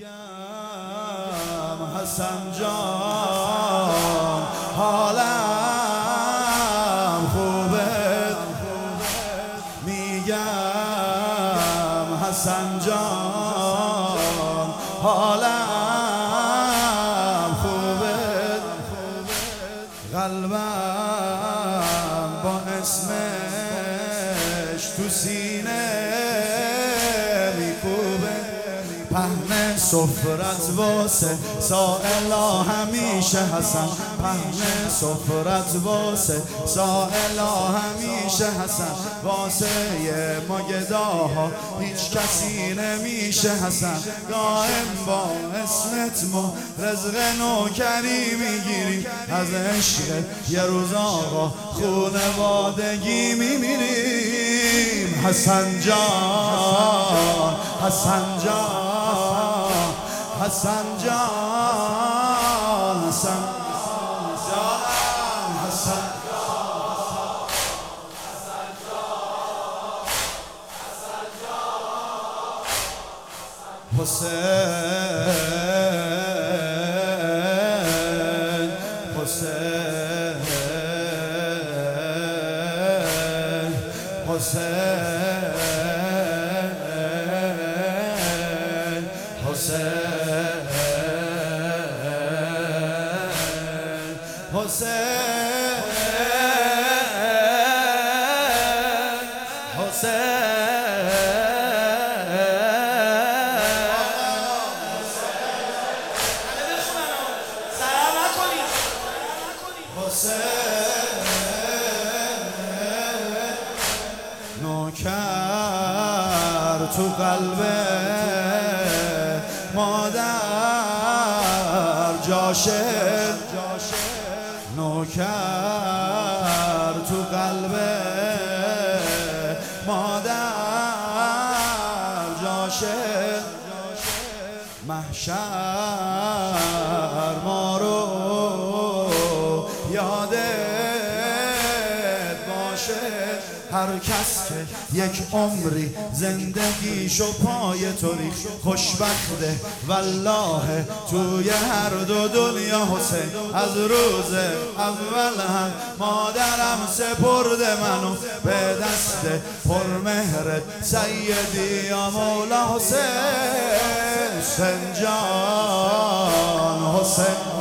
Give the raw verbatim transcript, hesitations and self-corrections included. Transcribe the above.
میگم حسن جان حالم خوبه، میگم حسن جان حالم خوبه، قلبم با اسمش تو سینه میکوبه، پهن سفرت واسه سائلا همیشه حسن، پهن سفرت واسه سائلا همیشه حسن، واسه ما گداها هیچ کسی نمیشه حسن، دائم با اسمت ما رزق نوکری میگیریم، از عشق یه روز آقا خونوادگی میمیریم. حسن جان حسن جان حسن جان حسن جان حسن حسین حسین حسین حسین حسین نوکر تو قلب مادر جاشه، نوکر تو قلب مادر جاشه، محشر ما رو یادت باشه، هر کس که یک عمری زندگیشو پای تو ریخت خوشبخته والله توی هر دو دنیا. حسین از روز اول هم مادرم سپرده منو به دست پرمهرت سیدی یا مولا. حسین حسین جان حسین